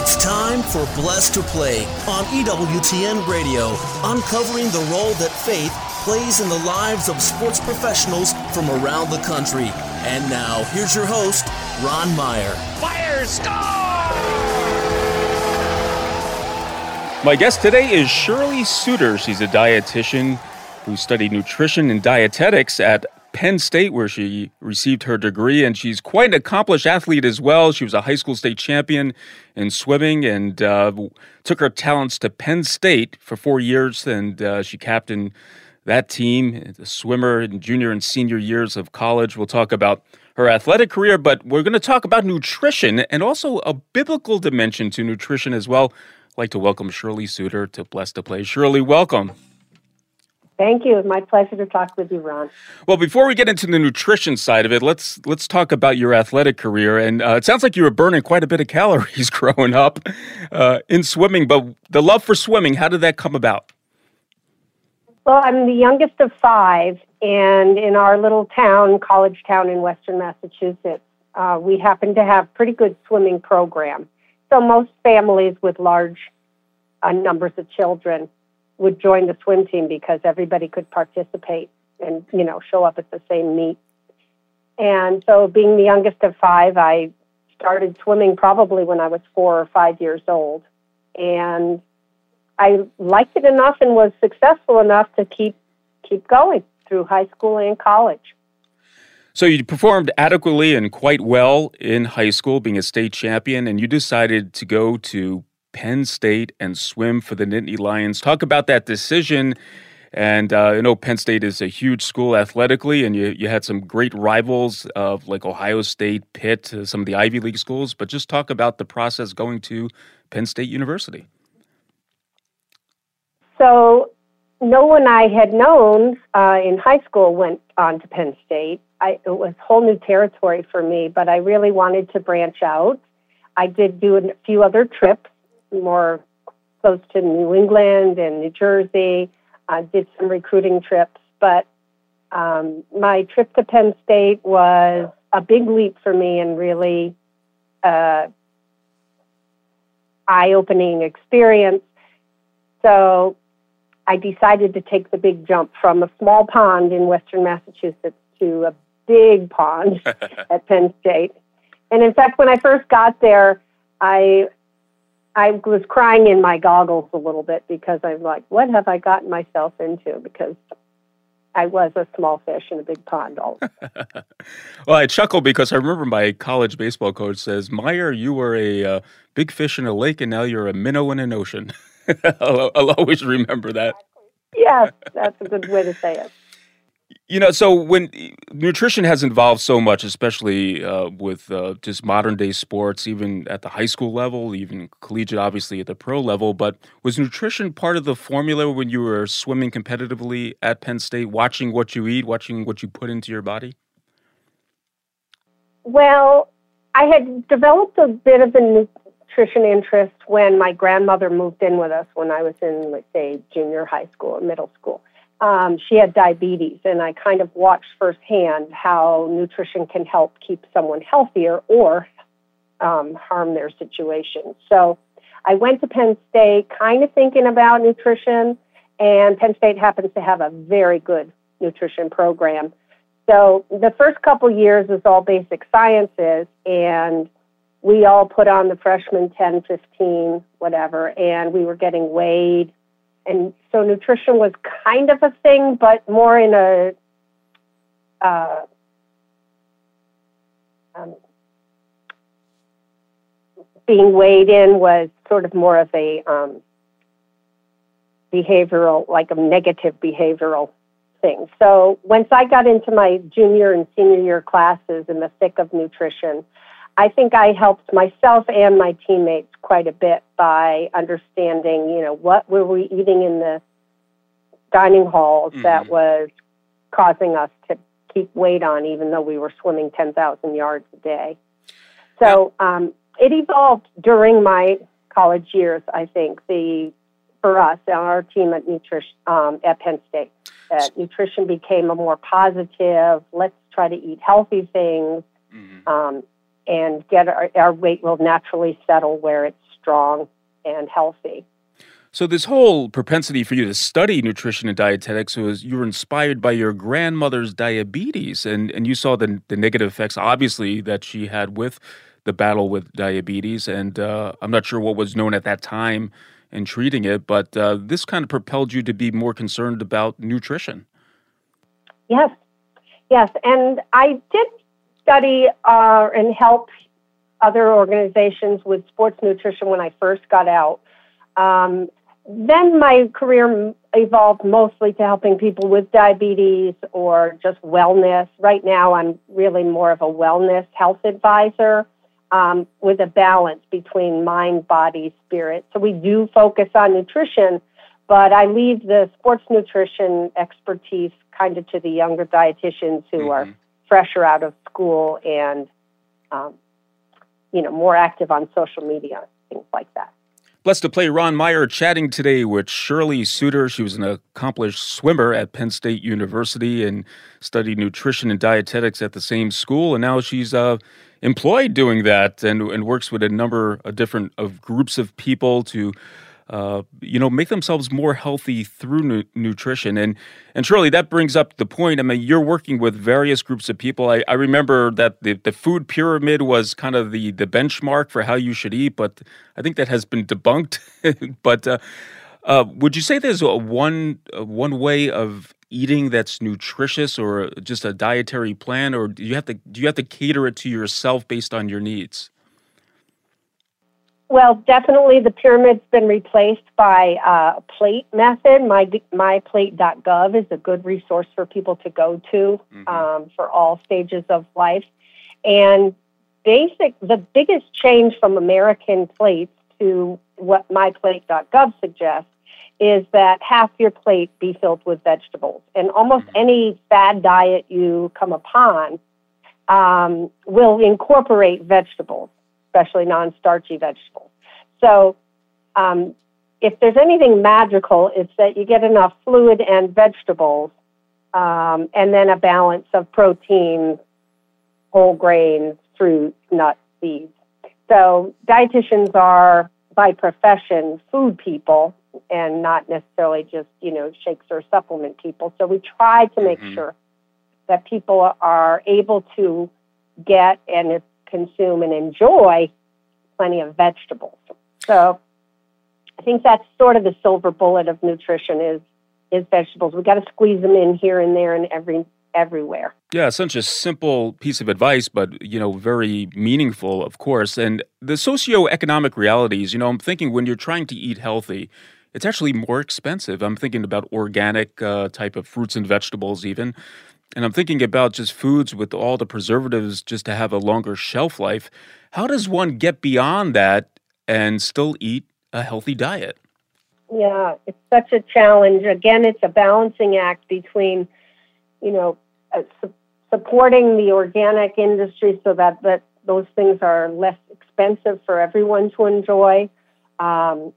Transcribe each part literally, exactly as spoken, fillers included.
It's time for Blessed to Play on E W T N Radio, uncovering the role that faith plays in the lives of sports professionals from around the country. And now, here's your host, Ron Meyer. Fire, score! My guest today is Shirley Suter. She's a dietitian who studied nutrition and dietetics at Penn State, where she received her degree, and she's quite an accomplished athlete as well. She was a high school state champion in swimming and uh, took her talents to Penn State for four years, and uh, she captained that team, the swimmer in junior and senior years of college. We'll talk about her athletic career, but we're going to talk about nutrition and also a biblical dimension to nutrition as well. I'd like to welcome Shirley Suter to Blessed to Play. Shirley, welcome. Thank you. My pleasure to talk with you, Ron. Well, before we get into the nutrition side of it, let's let's talk about your athletic career. And uh, it sounds like you were burning quite a bit of calories growing up uh, in swimming. But the love for swimming, how did that come about? Well, I'm the youngest of five, and in our little town, college town in western Massachusetts, uh, we happen to have pretty good swimming program. So most families with large uh, numbers of children would join the swim team because everybody could participate and, you know, show up at the same meet. And so being the youngest of five, I started swimming probably when I was four or five years old. And I liked it enough and was successful enough to keep keep going through high school and college. So you performed adequately and quite well in high school, being a state champion, and you decided to go to Penn State and swim for the Nittany Lions. Talk about that decision. And uh, I know Penn State is a huge school athletically, and you, you had some great rivals of like Ohio State, Pitt, uh, some of the Ivy League schools. But just talk about the process going to Penn State University. So no one I had known uh, in high school went on to Penn State. I, it was whole new territory for me, but I really wanted to branch out. I did do a few other trips, more close to New England and New Jersey. I did some recruiting trips, but um, my trip to Penn State was a big leap for me and really uh, eye-opening experience. So I decided to take the big jump from a small pond in western Massachusetts to a big pond at Penn State. And in fact, when I first got there, I I was crying in my goggles a little bit because I'm like, what have I gotten myself into? Because I was a small fish in a big pond. All Well, I chuckle because I remember my college baseball coach says, Meyer, you were a uh, big fish in a lake, and now you're a minnow in an ocean. I'll, I'll always remember that. Yes, that's a good way to say it. You know, so when nutrition has evolved so much, especially uh, with uh, just modern day sports, even at the high school level, even collegiate, obviously at the pro level, but was nutrition part of the formula when you were swimming competitively at Penn State, watching what you eat, watching what you put into your body? Well, I had developed a bit of a nutrition interest when my grandmother moved in with us when I was in, let's say, junior high school or middle school. Um, she had diabetes, and I kind of watched firsthand how nutrition can help keep someone healthier or um, harm their situation. So I went to Penn State kind of thinking about nutrition, and Penn State happens to have a very good nutrition program. So the first couple years was all basic sciences, and we all put on the freshman ten, fifteen, whatever, and we were getting weighed. And so nutrition was kind of a thing, but more in a uh, um, being weighed in was sort of more of a um, behavioral, like a negative behavioral thing. So once I got into my junior and senior year classes in the thick of nutrition, I think I helped myself and my teammates quite a bit by understanding, you know, what were we eating in the dining halls mm-hmm. that was causing us to keep weight on, even though we were swimming ten thousand yards a day. So um, it evolved during my college years, I think, the for us, our team at nutrition um, at Penn State. That nutrition became a more positive, let's try to eat healthy things, mm-hmm. um, and get our, our weight will naturally settle where it's strong and healthy. So this whole propensity for you to study nutrition and dietetics was you were inspired by your grandmother's diabetes, and, and you saw the, the negative effects, obviously, that she had with the battle with diabetes. And uh, I'm not sure what was known at that time in treating it, but uh, this kind of propelled you to be more concerned about nutrition. Yes, yes. And I did study uh, and help other organizations with sports nutrition when I first got out. Um, then my career evolved mostly to helping people with diabetes or just wellness. Right now, I'm really more of a wellness health advisor um, with a balance between mind, body, spirit. So we do focus on nutrition, but I leave the sports nutrition expertise kind of to the younger dietitians who mm-hmm. are fresher out of school and, um, you know, more active on social media, things like that. Blessed to Play Ron Meyer chatting today with Shirley Suter. She was an accomplished swimmer at Penn State University and studied nutrition and dietetics at the same school. And now she's uh, employed doing that and, and works with a number of different of groups of people to Uh, you know, make themselves more healthy through nu- nutrition. And and Shirley, that brings up the point. I mean, you're working with various groups of people. I, I remember that the, the food pyramid was kind of the, the benchmark for how you should eat, but I think that has been debunked. but uh, uh, would you say there's a one a one way of eating that's nutritious, or just a dietary plan, or do you have to do you have to cater it to yourself based on your needs? Well, definitely the pyramid's been replaced by uh, a plate method. My my plate dot gov is a good resource for people to go to mm-hmm. um, for all stages of life. And basic, the biggest change from American plates to what my plate dot gov suggests is that half your plate be filled with vegetables. And almost mm-hmm. any fad diet you come upon um, will incorporate vegetables, especially non-starchy vegetables. So um, if there's anything magical, it's that you get enough fluid and vegetables um, and then a balance of protein, whole grains, fruit, nuts, seeds. So dietitians are, by profession, food people and not necessarily just, you know, shakes or supplement people. So we try to make mm-hmm. sure that people are able to get and consume and enjoy plenty of vegetables. So I think that's sort of the silver bullet of nutrition is is vegetables. We've got to squeeze them in here and there and every everywhere. Yeah, such a simple piece of advice, but, you know, very meaningful, of course. And the socioeconomic realities, you know, I'm thinking when you're trying to eat healthy, it's actually more expensive. I'm thinking about organic uh, type of fruits and vegetables even. And I'm thinking about just foods with all the preservatives just to have a longer shelf life. How does one get beyond that and still eat a healthy diet? Yeah, it's such a challenge. Again, it's a balancing act between, you know, uh, su- supporting the organic industry so that, that those things are less expensive for everyone to enjoy, um,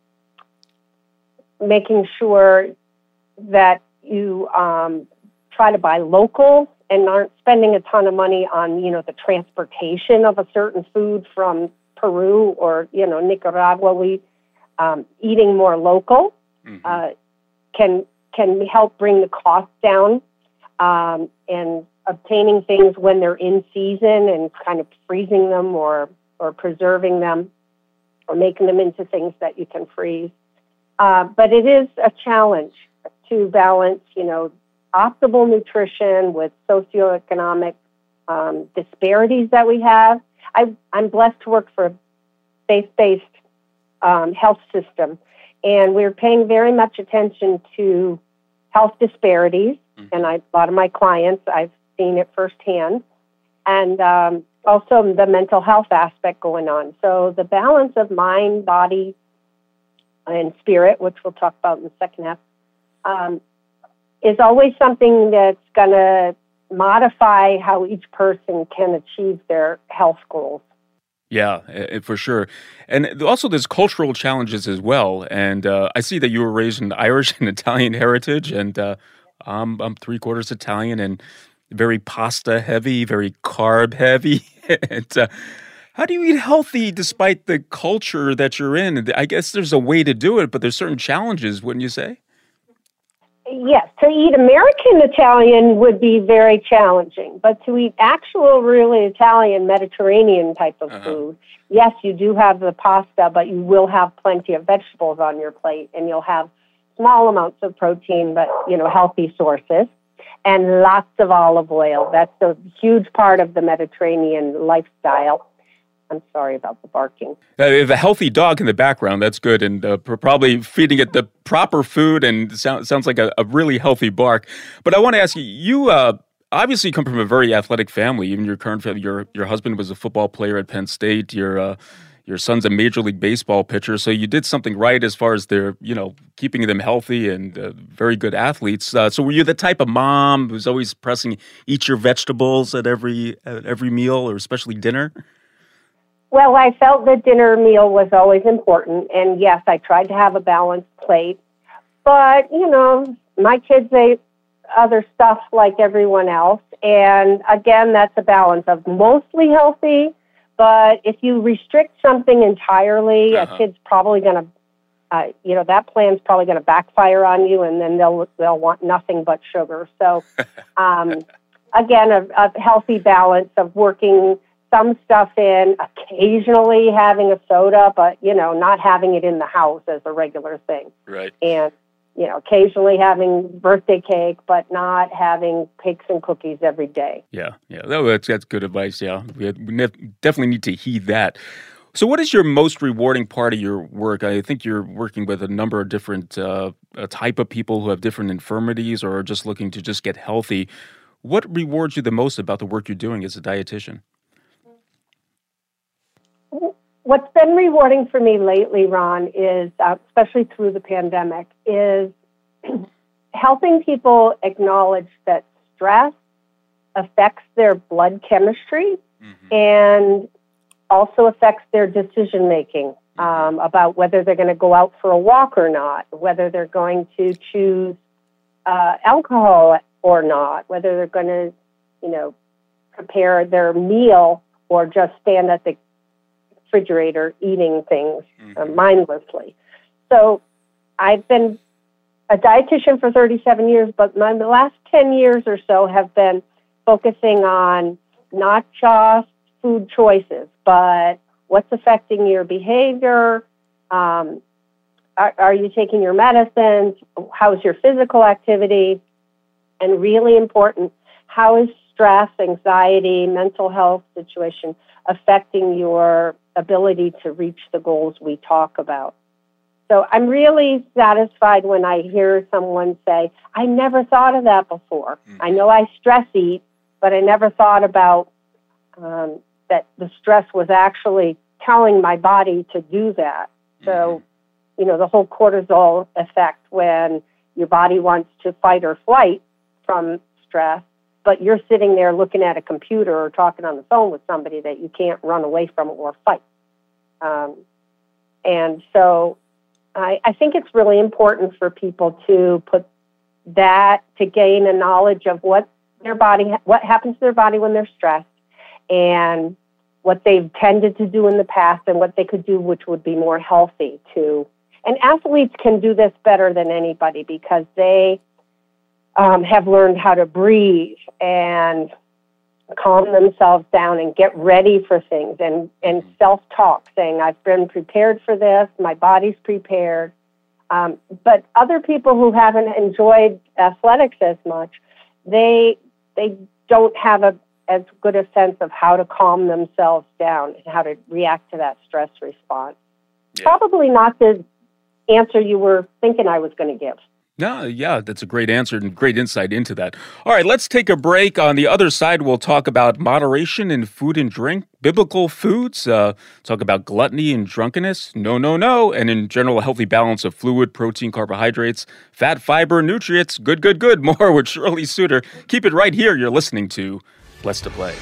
making sure that you um, try to buy local and aren't spending a ton of money on, you know, the transportation of a certain food from Peru or, you know, Nicaragua. We um, eating more local mm-hmm. uh, can can help bring the cost down, um, and obtaining things when they're in season and kind of freezing them or or preserving them or making them into things that you can freeze. Uh, but it is a challenge to balance, you know, optimal nutrition with socioeconomic um, disparities that we have. I, I'm blessed to work for a faith-based um, health system, and we're paying very much attention to health disparities. Mm-hmm. And I, a lot of my clients, I've seen it firsthand, and um, also the mental health aspect going on. So the balance of mind, body, and spirit, which we'll talk about in the second half, um, is always something that's going to modify how each person can achieve their health goals. Yeah, for sure. And also there's cultural challenges as well. And uh, I see that you were raised in Irish and Italian heritage, and uh, I'm, I'm three quarters Italian and very pasta heavy, very carb heavy. and, uh, How do you eat healthy despite the culture that you're in? I guess there's a way to do it, but there's certain challenges, wouldn't you say? Yes, to eat American Italian would be very challenging, but to eat actual, really Italian, Mediterranean type of uh-huh. food, yes, you do have the pasta, but you will have plenty of vegetables on your plate, and you'll have small amounts of protein, but, you know, healthy sources, and lots of olive oil. That's a huge part of the Mediterranean lifestyle. I'm sorry about the barking. Uh, if a healthy dog in the background, that's good, and uh, probably feeding it the proper food, and sound, sounds like a, a really healthy bark. But I want to ask you, you uh, obviously come from a very athletic family. Even your current family, your your husband was a football player at Penn State. Your uh, your son's a Major League Baseball pitcher, so you did something right as far as their, you know, keeping them healthy and uh, very good athletes. Uh, so were you the type of mom who's always pressing, eat your vegetables at every at every meal, or especially dinner? Well, I felt that dinner meal was always important, and yes, I tried to have a balanced plate. But, you know, my kids ate other stuff like everyone else, and again, that's a balance of mostly healthy, but if you restrict something entirely, uh-huh. a kid's probably going to, uh, you know, that plan's probably going to backfire on you, and then they'll they'll want nothing but sugar. So, um, again, a, a healthy balance of working some stuff in, occasionally having a soda, but, you know, not having it in the house as a regular thing. Right. And, you know, occasionally having birthday cake, but not having cakes and cookies every day. Yeah, yeah, that's, that's good advice, yeah. We definitely need to heed that. So what is your most rewarding part of your work? I think you're working with a number of different uh, a type of people who have different infirmities or are just looking to just get healthy. What rewards you the most about the work you're doing as a dietitian? What's been rewarding for me lately, Ron, is, uh, especially through the pandemic, is helping people acknowledge that stress affects their blood chemistry mm-hmm. and also affects their decision-making um, about whether they're going to go out for a walk or not, whether they're going to choose uh, alcohol or not, whether they're going to, you know, prepare their meal or just stand at the refrigerator eating things mm-hmm. uh, mindlessly. So I've been a dietitian for thirty-seven years, but my the last ten years or so have been focusing on not just food choices, but what's affecting your behavior. Um, are, are you taking your medicines? How's your physical activity? And really important, how is stress, anxiety, mental health situation affecting your ability to reach the goals we talk about? So I'm really satisfied when I hear someone say, I never thought of that before. Mm-hmm. I know I stress eat, but I never thought about um, that the stress was actually telling my body to do that. Mm-hmm. So, you know, the whole cortisol effect when your body wants to fight or flight from stress, but you're sitting there looking at a computer or talking on the phone with somebody that you can't run away from or fight. Um, and so I, I think it's really important for people to put that, to gain a knowledge of what their body, what happens to their body when they're stressed, and what they've tended to do in the past and what they could do which would be more healthy too. And athletes can do this better than anybody because they um, have learned how to breathe and calm themselves down and get ready for things and, and self-talk, saying, I've been prepared for this, my body's prepared. Um, but other people who haven't enjoyed athletics as much, they they don't have a as good a sense of how to calm themselves down and how to react to that stress response. Yeah. Probably not the answer you were thinking I was going to give. No, yeah, that's a great answer and great insight into that. All right, let's take a break. On the other side, we'll talk about moderation in food and drink, biblical foods, uh, talk about gluttony and drunkenness, no, no, no, and in general, a healthy balance of fluid, protein, carbohydrates, fat, fiber, nutrients. Good, good, good. More with Shirley Suter. Keep it right here. You're listening to Blessed to Play.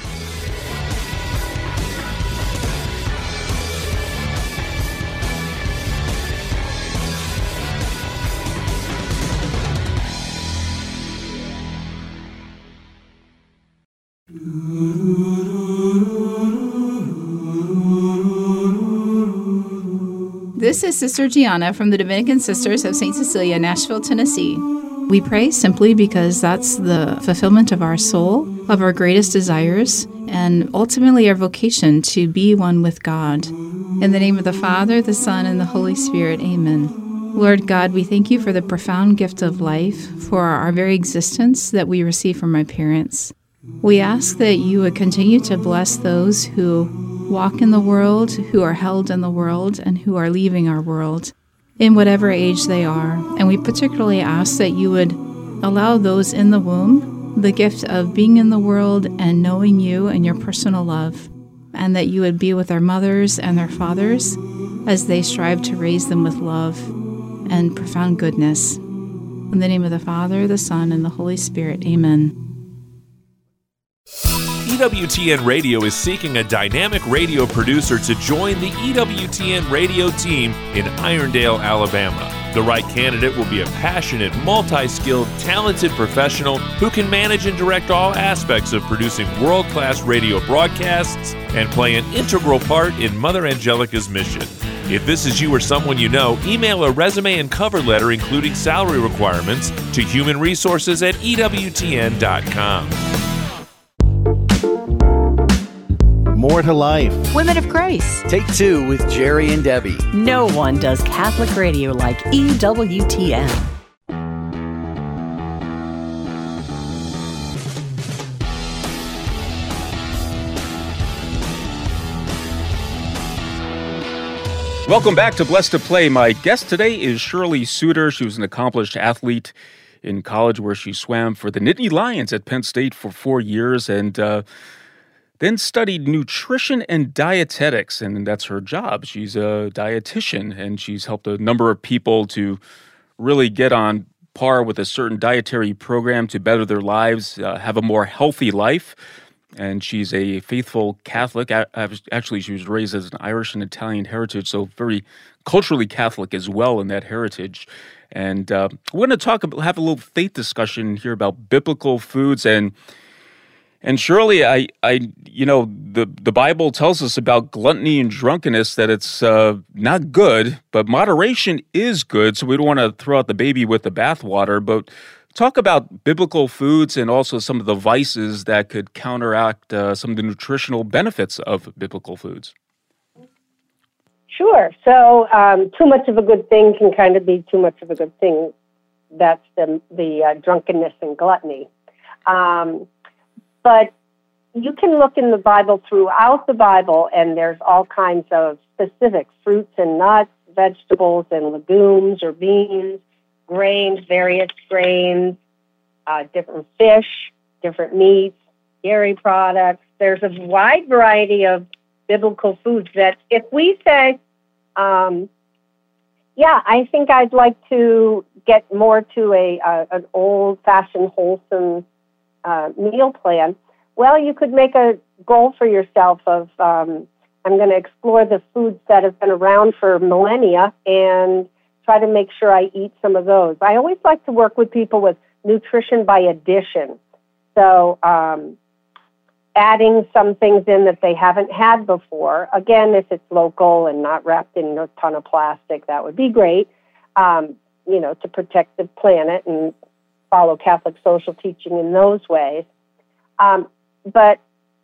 This is Sister Gianna from the Dominican Sisters of Saint Cecilia, Nashville, Tennessee. We pray simply because that's the fulfillment of our soul, of our greatest desires, and ultimately our vocation to be one with God. In the name of the Father, the Son, and the Holy Spirit, amen. Lord God, we thank you for the profound gift of life, for our very existence that we receive from our parents. We ask that you would continue to bless those who walk in the world, who are held in the world, and who are leaving our world, in whatever age they are. And we particularly ask that you would allow those in the womb the gift of being in the world and knowing you and your personal love, and that you would be with their mothers and their fathers as they strive to raise them with love and profound goodness. In the name of the Father, the Son, and the Holy Spirit, amen. E W T N Radio is seeking a dynamic radio producer to join the E W T N radio team in Irondale, Alabama. The right candidate will be a passionate, multi-skilled, talented professional who can manage and direct all aspects of producing world-class radio broadcasts and play an integral part in Mother Angelica's mission. If this is you or someone you know, email a resume and cover letter including salary requirements to human resources at E W T N dot com. More to Life. Women of Grace. Take two with Jerry and Debbie. No one does Catholic radio like E W T N. Welcome back to Blessed to Play. My guest today is Shirley Suter. She was an accomplished athlete in college where she swam for the Nittany Lions at Penn State for four years and uh, then studied nutrition and dietetics, and that's her job. She's a dietitian, and she's helped a number of people to really get on par with a certain dietary program to better their lives, uh, have a more healthy life. And she's a faithful Catholic. Actually, she was raised as an Irish and Italian heritage, so very culturally Catholic as well in that heritage. And uh, we're going to talk, about, have a little faith discussion here about biblical foods. And and surely, I, I, you know, the the Bible tells us about gluttony and drunkenness that it's uh, not good, but moderation is good. So we don't want to throw out the baby with the bathwater, but talk about biblical foods and also some of the vices that could counteract uh, some of the nutritional benefits of biblical foods. Sure. So um, too much of a good thing can kind of be too much of a good thing. That's the, the uh, drunkenness and gluttony. Um, but you can look in the Bible, throughout the Bible, and there's all kinds of specific fruits and nuts, vegetables and legumes or beans, grains, various grains, uh, different fish, different meats, dairy products. There's a wide variety of biblical foods that if we say, um, yeah, I think I'd like to get more to a, a an old-fashioned, wholesome uh, meal plan, well, you could make a goal for yourself of, um, I'm going to explore the foods that have been around for millennia and try to make sure I eat some of those. I always like to work with people with nutrition by addition. So um, adding some things in that they haven't had before. Again, if it's local and not wrapped in a ton of plastic, that would be great, um, you know, to protect the planet and follow Catholic social teaching in those ways. Um, but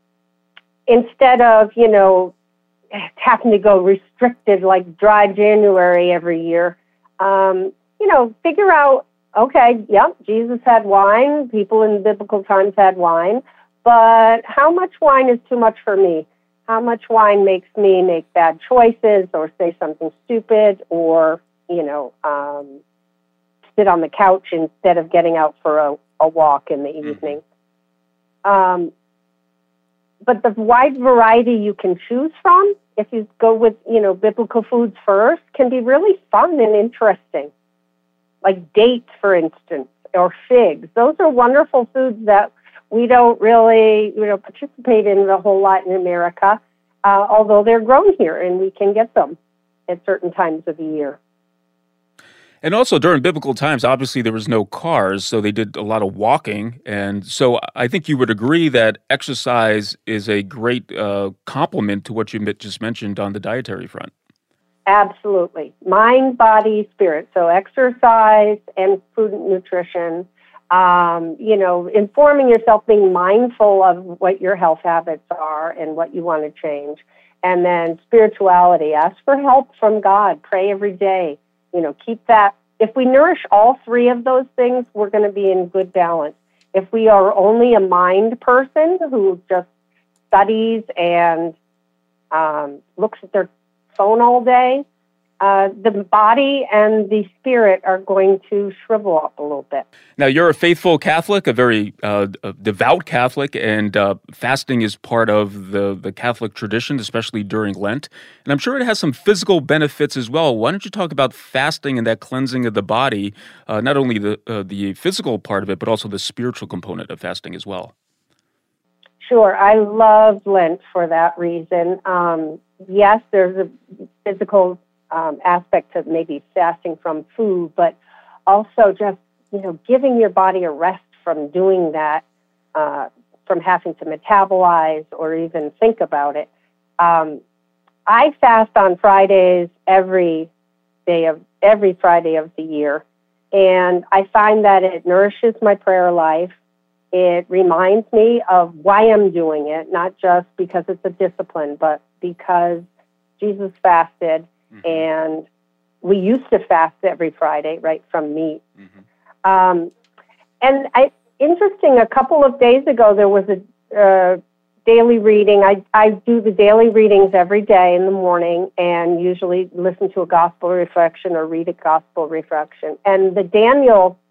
instead of, you know, having to go restricted like dry January every year, Um, you know, figure out, okay, yep, Jesus had wine, people in biblical times had wine, but how much wine is too much for me? How much wine makes me make bad choices or say something stupid or, you know, um, sit on the couch instead of getting out for a, a walk in the evening? Um, but the wide variety you can choose from, if you go with, you know, biblical foods first, can be really fun and interesting. Like dates, for instance, or figs. Those are wonderful foods that we don't really, you know, participate in the whole Latin America, uh, although they're grown here and we can get them at certain times of the year. And also during biblical times, obviously there was no cars, so they did a lot of walking. And so I think you would agree that exercise is a great uh, complement to what you just mentioned on the dietary front. Absolutely. Mind, body, spirit. So exercise and food and nutrition, um, you know, informing yourself, being mindful of what your health habits are and what you want to change. And then spirituality. Ask for help from God. Pray every day. You know, keep that. If we nourish all three of those things, we're going to be in good balance. If we are only a mind person who just studies and um, looks at their phone all day, uh, the body and the spirit are going to shrivel up a little bit. Now, you're a faithful Catholic, a very uh, a devout Catholic, and uh, fasting is part of the, the Catholic tradition, especially during Lent. And I'm sure it has some physical benefits as well. Why don't you talk about fasting and that cleansing of the body, uh, not only the uh, the physical part of it, but also the spiritual component of fasting as well? Sure. I love Lent for that reason. Um, yes, there's a physical um, aspect to maybe fasting from food, but also just, you know, giving your body a rest from doing that, uh, from having to metabolize or even think about it. Um, I fast on Fridays every day of every Friday of the year, and I find that it nourishes my prayer life. It reminds me of why I'm doing it, not just because it's a discipline, but because Jesus fasted, mm-hmm. and we used to fast every Friday, right, from meat. Mm-hmm. Um, and I, interesting, a couple of days ago, there was a uh, daily reading. I, I do the daily readings every day in the morning and usually listen to a gospel reflection or read a gospel reflection. And the Daniel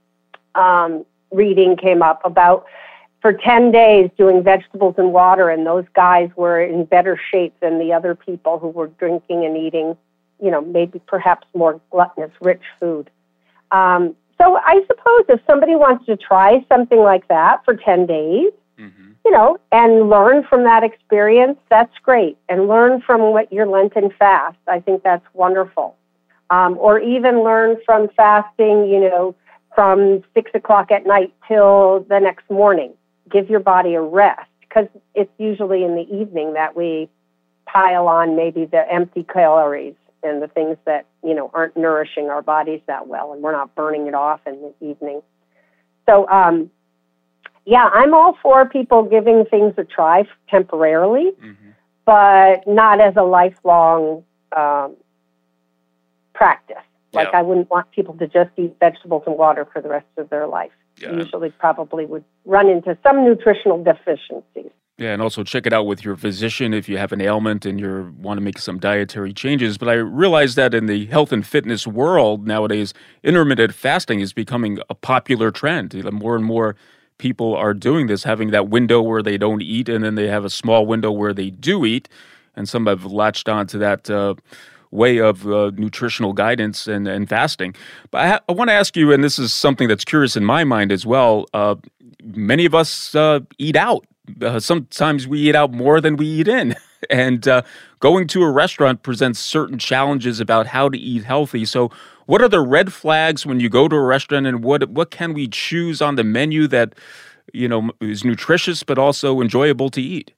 um reading came up about for ten days doing vegetables and water, and those guys were in better shape than the other people who were drinking and eating, you know, maybe perhaps more gluttonous, rich food. Um, so I suppose if somebody wants to try something like that for ten days, mm-hmm. you know, and learn from that experience, that's great. And learn from what your Lenten fast. I think that's wonderful. Um, or even learn from fasting, you know, from six o'clock at night till the next morning. Give your body a rest, because it's usually in the evening that we pile on maybe the empty calories and the things that, you know, aren't nourishing our bodies that well, and we're not burning it off in the evening. So, um, yeah, I'm all for people giving things a try temporarily, mm-hmm. but not as a lifelong um, practice. Like, yeah. I wouldn't want people to just eat vegetables and water for the rest of their life. Yeah. Usually probably would run into some nutritional deficiencies. Yeah, and also check it out with your physician if you have an ailment and you want to make some dietary changes. But I realize that in the health and fitness world nowadays, intermittent fasting is becoming a popular trend. More and more people are doing this, having that window where they don't eat, and then they have a small window where they do eat. And some have latched on to that uh, way of uh, nutritional guidance and, and fasting. But I, ha- I want to ask you, and this is something that's curious in my mind as well, uh, many of us uh, eat out. Uh, sometimes we eat out more than we eat in. And uh, going to a restaurant presents certain challenges about how to eat healthy. So what are the red flags when you go to a restaurant, and what what can we choose on the menu that, you know, is nutritious but also enjoyable to eat?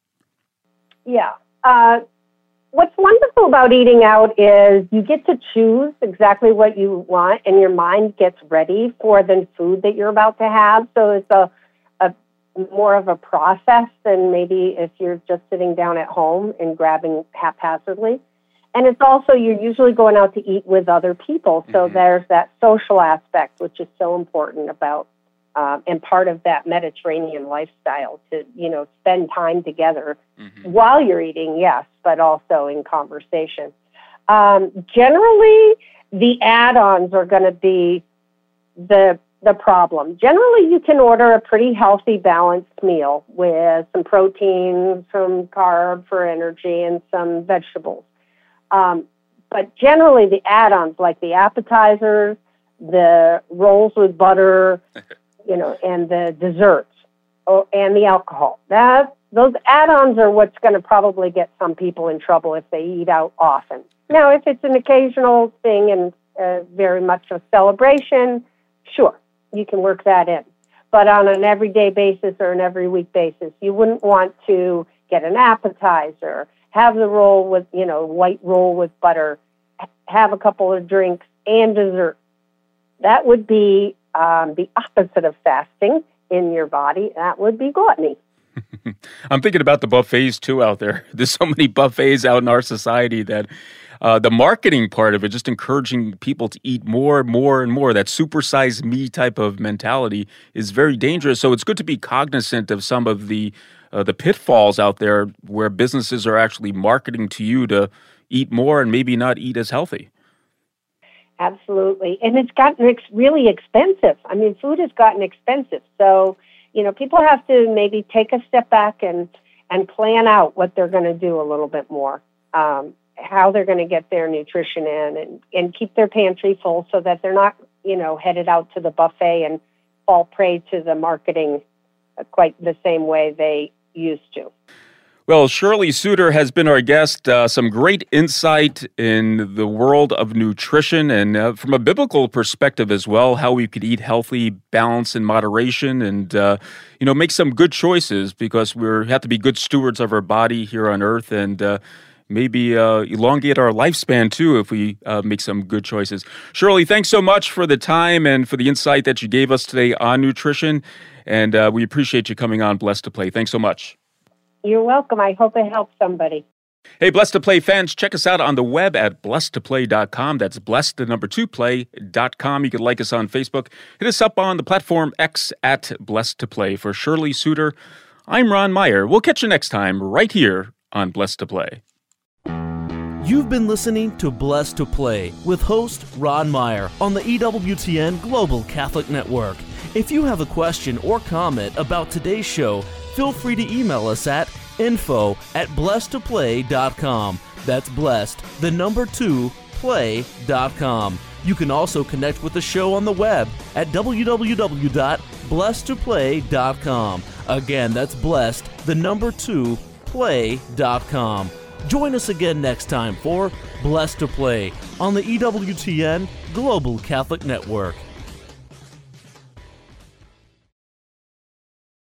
Yeah. Uh What's wonderful about eating out is you get to choose exactly what you want, and your mind gets ready for the food that you're about to have. So it's a, a more of a process than maybe if you're just sitting down at home and grabbing haphazardly. And it's also, you're usually going out to eat with other people. So mm-hmm. there's that social aspect, which is so important about Um, and part of that Mediterranean lifestyle to, you know, spend time together mm-hmm. while you're eating, yes, but also in conversation. Um, generally, the add-ons are going to be the the problem. Generally, you can order a pretty healthy, balanced meal with some protein, some carb for energy, and some vegetables. Um, but generally, the add-ons, like the appetizers, the rolls with butter, you know, and the desserts, oh, and the alcohol. That those add-ons are what's going to probably get some people in trouble if they eat out often. Now, if it's an occasional thing and uh, very much a celebration, sure, you can work that in. But on an everyday basis or an every week basis, you wouldn't want to get an appetizer have the roll with, you know, white roll with butter, have a couple of drinks and dessert. That would be um, the opposite of fasting in your body. That would be gluttony. I'm thinking about the buffets too out there. There's so many buffets out in our society that uh, the marketing part of it, just encouraging people to eat more and more and more, that supersize me type of mentality is very dangerous. So it's good to be cognizant of some of the uh, the pitfalls out there where businesses are actually marketing to you to eat more and maybe not eat as healthy. Absolutely. And it's gotten ex- really expensive. I mean, food has gotten expensive. So, you know, people have to maybe take a step back and, and plan out what they're going to do a little bit more, um, how they're going to get their nutrition in and, and keep their pantry full so that they're not, you know, headed out to the buffet and fall prey to the marketing uh, quite the same way they used to. Well, Shirley Suter has been our guest. Uh, some great insight in the world of nutrition and uh, from a biblical perspective as well, how we could eat healthy, balance in moderation, and uh, you know, make some good choices because we have to be good stewards of our body here on earth and uh, maybe uh, elongate our lifespan too if we uh, make some good choices. Shirley, thanks so much for the time and for the insight that you gave us today on nutrition, and uh, we appreciate you coming on Blessed to Play. Thanks so much. You're welcome. I hope it helps somebody. Hey, Blessed to Play fans, check us out on the web at blessed to play dot com. That's blessed, the number two, play dot com. You can like us on Facebook. Hit us up on the platform X at Blessed to Play. For Shirley Suter, I'm Ron Meyer. We'll catch you next time right here on Blessed to Play. You've been listening to Blessed to Play with host Ron Meyer on the E W T N Global Catholic Network. If you have a question or comment about today's show, feel free to email us at info at blessed to play dot com. That's blessed, the number two, play dot com. You can also connect with the show on the web at w w w dot blessed to play dot com. Again, that's blessed, the number two, play dot com. Join us again next time for Blessed to Play on the E W T N Global Catholic Network.